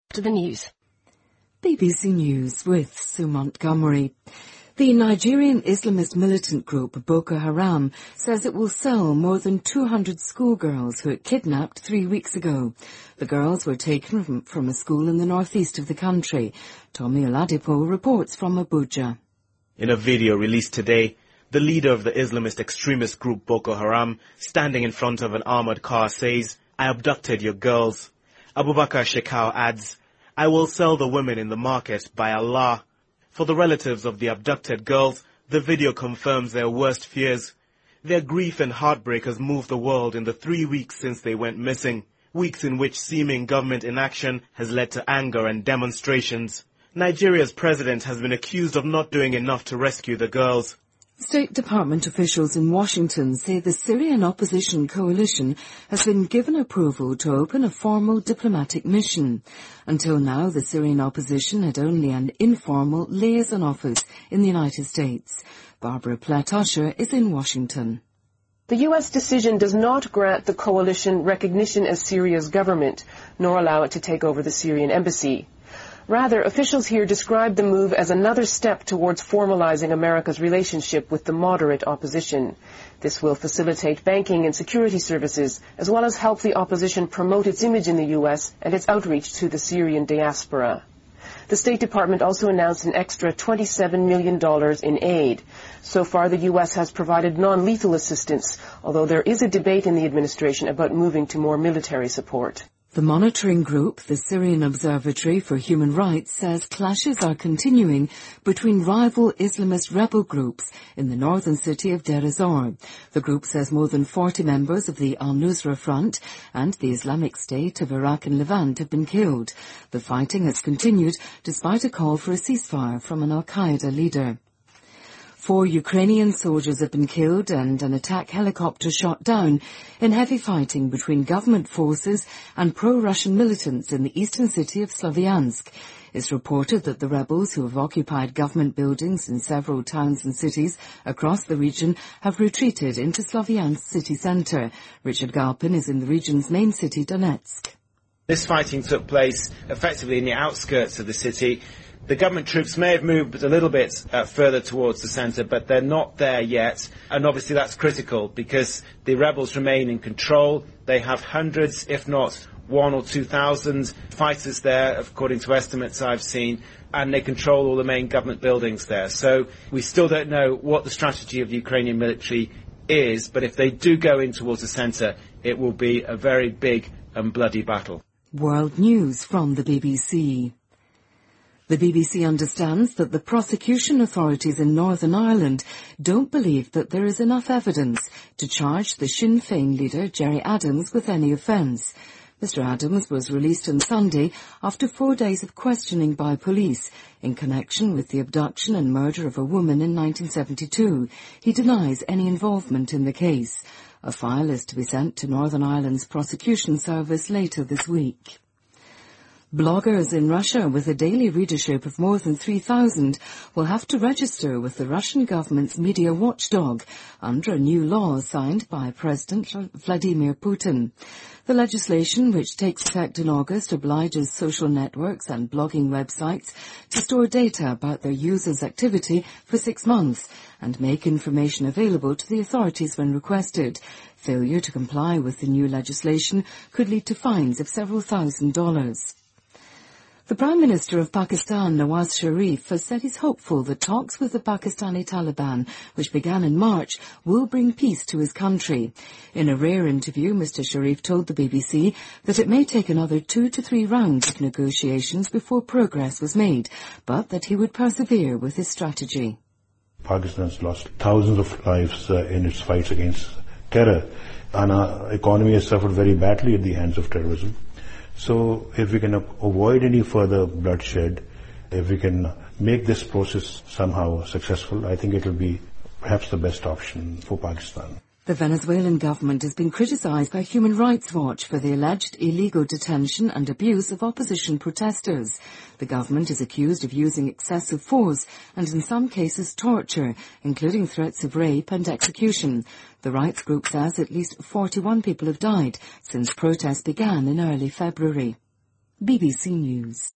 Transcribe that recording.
To the news. BBC News with Sue Montgomery. The Nigerian Islamist militant group Boko Haram says it will sell more than 200 schoolgirls who it kidnapped 3 weeks ago. The girls were taken from a school in the northeast of the country. Tommy Oladipo reports from Abuja. In a video released today, the leader of the Islamist extremist group Boko Haram, standing in front of an armored car, says, "I abducted your girls." Abubakar Shekau adds, "I will sell the women in the market, by Allah." For the relatives of the abducted girls, the video confirms their worst fears. Their grief and heartbreak has moved the world in the 3 weeks since they went missing, weeks in which seeming government inaction has led to anger and demonstrations. Nigeria's president has been accused of not doing enough to rescue the girls. State Department officials in Washington say the Syrian opposition coalition has been given approval to open a formal diplomatic mission. Until now, the Syrian opposition had only an informal liaison office in the United States. Barbara Platt-Usher is in Washington. The U.S. decision does not grant the coalition recognition as Syria's government, nor allow it to take over the Syrian embassy. Rather, officials here describe the move as another step towards formalizing America's relationship with the moderate opposition. This will facilitate banking and security services, as well as help the opposition promote its image in the U.S. and its outreach to the Syrian diaspora. The State Department also announced an extra $27 million in aid. So far, the U.S. has provided non-lethal assistance, although there is a debate in the administration about moving to more military support. The monitoring group, the Syrian Observatory for Human Rights, says clashes are continuing between rival Islamist rebel groups in the northern city of Deir ez-Zor. The group says more than 40 members of the Al-Nusra Front and the Islamic State of Iraq and Levant have been killed. The fighting has continued despite a call for a ceasefire from an Al-Qaeda leader. 4 Ukrainian soldiers have been killed and an attack helicopter shot down in heavy fighting between government forces and pro-Russian militants in the eastern city of Slavyansk. It's reported that the rebels who have occupied government buildings in several towns and cities across the region have retreated into Slavyansk city centre. Richard Galpin is in the region's main city, Donetsk. This fighting took place effectively in the outskirts of the city. The government troops may have moved a little bit further towards the centre, but they're not there yet. And obviously that's critical because the rebels remain in control. They have hundreds, if not 1,000 or 2,000 fighters there, according to estimates I've seen, and they control all the main government buildings there. So we still don't know what the strategy of the Ukrainian military is, but if they do go in towards the centre, it will be a very big and bloody battle. World News from the BBC. The BBC understands that the prosecution authorities in Northern Ireland don't believe that there is enough evidence to charge the Sinn Féin leader Gerry Adams with any offence. Mr Adams was released on Sunday after 4 days of questioning by police in connection with the abduction and murder of a woman in 1972. He denies any involvement in the case. A file is to be sent to Northern Ireland's prosecution service later this week. Bloggers in Russia with a daily readership of more than 3,000 will have to register with the Russian government's media watchdog under a new law signed by President Vladimir Putin. The legislation, which takes effect in August, obliges social networks and blogging websites to store data about their users' activity for 6 months and make information available to the authorities when requested. Failure to comply with the new legislation could lead to fines of several $1,000s. The Prime Minister of Pakistan, Nawaz Sharif, has said he's hopeful that talks with the Pakistani Taliban, which began in March, will bring peace to his country. In a rare interview, Mr Sharif told the BBC that it may take another 2 to 3 rounds of negotiations before progress was made, but that he would persevere with his strategy. Pakistan has lost thousands of lives in its fights against terror, and our economy has suffered very badly at the hands of terrorism. So if we can avoid any further bloodshed, if we can make this process somehow successful, I think it will be perhaps the best option for Pakistan. The Venezuelan government has been criticized by Human Rights Watch for the alleged illegal detention and abuse of opposition protesters. The government is accused of using excessive force and in some cases torture, including threats of rape and execution. The rights group says at least 41 people have died since protests began in early February. BBC News.